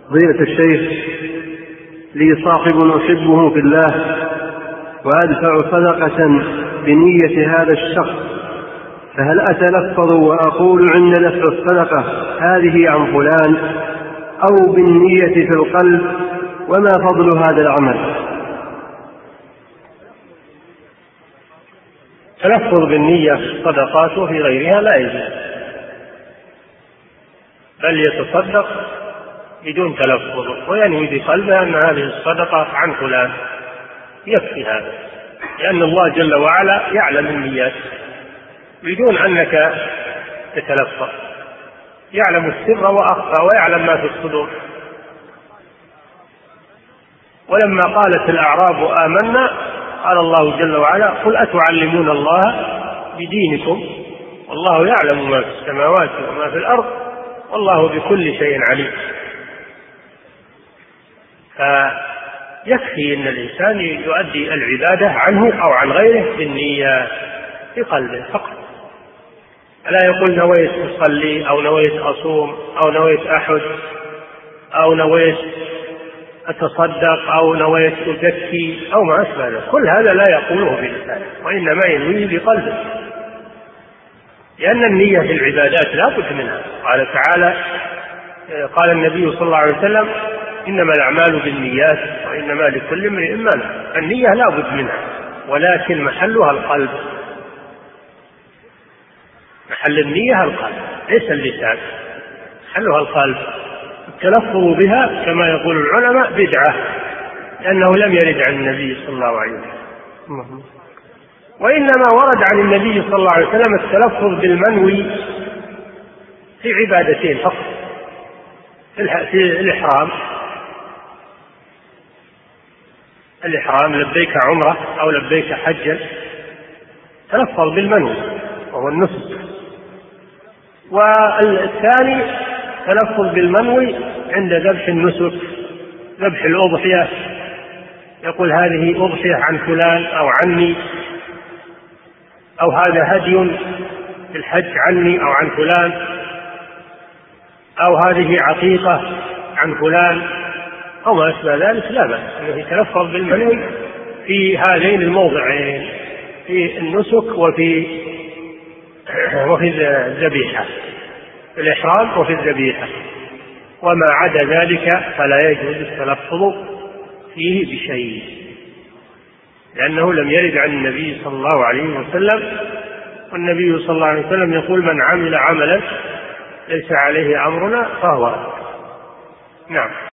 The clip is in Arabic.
فضيلة الشيخ، لي صاحب أحبه في الله وأدفع صدقة بنية هذا الشخص، فهل أتلفظ وأقول عند دفع الصدقة هذه عن فلان أو بالنية في القلب؟ وما فضل هذا العمل؟ تلفظ بالنية في الصدقات وفي غيرها لا يجوز، بل يتصدق بدون تلفظ وينوي بقلبه أن هذه الصدقة عن فلان، يكفي هذا، لأن الله جل وعلا يعلم النيات بدون أنك تتلفظ، يعلم السر وأخفى ويعلم ما في الصدور. ولما قالت الأعراب آمنا قال الله جل وعلا قل أتعلمون الله بدينكم والله يعلم ما في السماوات وما في الأرض والله بكل شيء عليم. فيكفي أن الإنسان يؤدي العبادة عنه أو عن غيره بالنية في قلبه فقط، لا يقول نويت أصلي أو نويت أصوم أو نويت أحج أو نويت أتصدق أو نويت أزكي أو ما أشبه ذلك، كل هذا لا يقوله بلسانه وإنما ينويه بقلبه، لأن النية في العبادات لا بد منها. قال تعالى قال النبي صلى الله عليه وسلم إنما الأعمال بالنيات وإنما لكل امرئ ما نوى. النية لا بد منها ولكن محلها القلب، محل النية القلب ليس اللسان، محلها القلب. التلفظ بها كما يقول العلماء بدعة لأنه لم يرد عن النبي صلى الله عليه وسلم، وإنما ورد عن النبي صلى الله عليه وسلم التلفظ بالمنوي في عبادتين فقط، في الإحرام لبيك عمرة أو لبيك حجا، تلفظ بالمنوي وهو النسك. والثاني تلفظ بالمنوي عند ذبح النسك، ذبح الأضحية، يقول هذه أضحية عن فلان أو عني، أو هذا هدي في الحج عني أو عن فلان، أو هذه عقيقة عن فلان أو ما أشبه ذلك، لا بأس أنه يتلفظ بالمنوي في هذين الموضعين، في النسك وفي الذبيحة، في الإحرام وفي الذبيحة. وما عدا ذلك فلا يجوز التلفظ فيه بشيء، لأنه لم يرد عن النبي صلى الله عليه وسلم، والنبي صلى الله عليه وسلم يقول من عمل عملا ليس عليه أمرنا فهو. نعم.